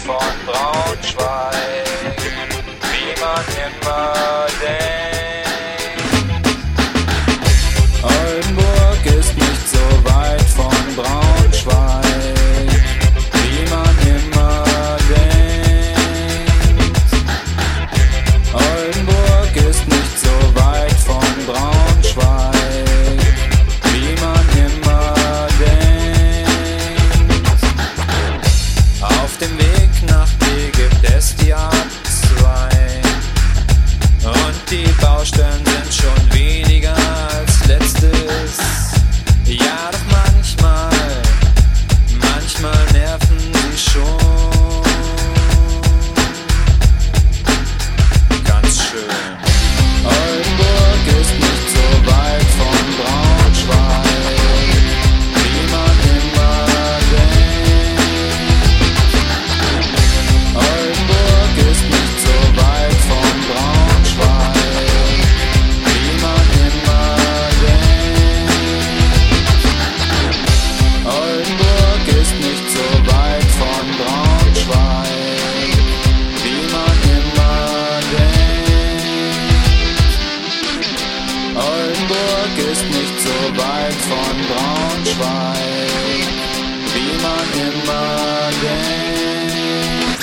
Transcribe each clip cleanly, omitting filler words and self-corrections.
von Braunschweig, wie man immer denkt. Oldenburg ist nicht so weit von Braunschweig, wie man immer denkt. Oldenburg ist nicht so weit von Braunschweig, wie man immer denkt. Auf dem Weg nach B gibt es die A2 und die Baustellen sind schon weniger als letztes. Ja, doch manchmal nerven sie schon. Ganz schön. Oldenburg ist nicht so weit von Braunschweig, wie man immer denkt. Oldenburg ist nicht so weit von Braunschweig, wie man immer denkt. Oldenburg ist nicht so weit von Braunschweig, wie man immer denkt. Oldenburg ist nicht so weit von Braunschweig, wie man immer denkt.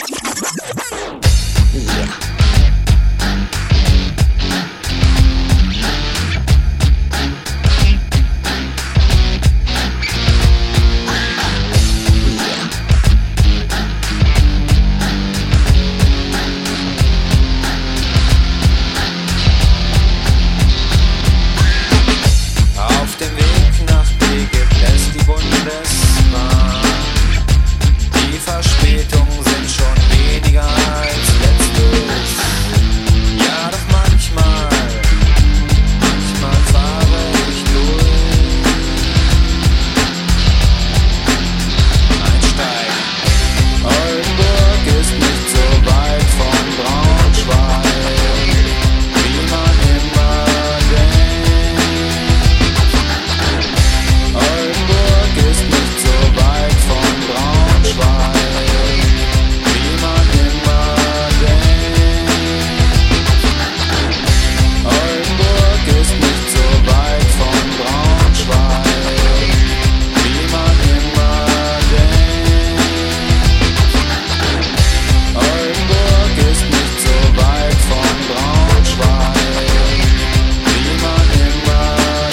Auf dem Weg nach B gibt es die Bundesbahn. Die Verspätungen sind schon weniger als letztes. Ja, doch manchmal fahre ich durch. Einsteigen. Oldenburg ist nicht so weit von Braunschweig, wie man immer denkt. Oldenburg ist nicht so weit von Braunschweig, wie man immer denkt. Oldenburg ist nicht so weit von Braunschweig, wie man immer denkt. Oldenburg ist nicht so weit von Braunschweig, wie man immer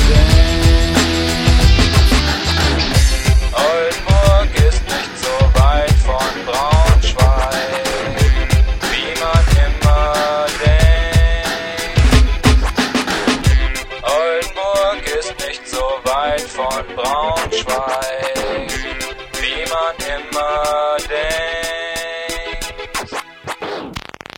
denkt. Oldenburg ist nicht so weit von Braunschweig, wie man immer denkt. Oldenburg ist nicht so weit von Braunschweig.